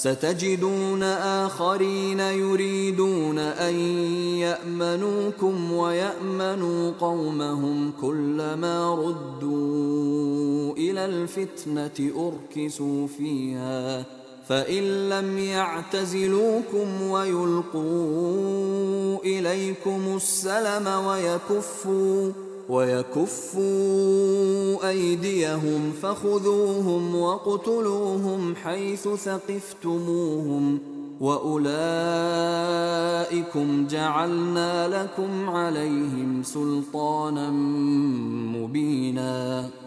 ستجدون آخرين يريدون أن يأمنوكم ويأمنوا قومهم كلما ردوا إلى الفتنة أركسوا فيها فإن لم يعتزلوكم ويلقوا إليكم السلم ويكفوا أيديهم فخذوهم واقتلوهم حيث ثقفتموهم وأولئكم جعلنا لكم عليهم سلطانا مبينا.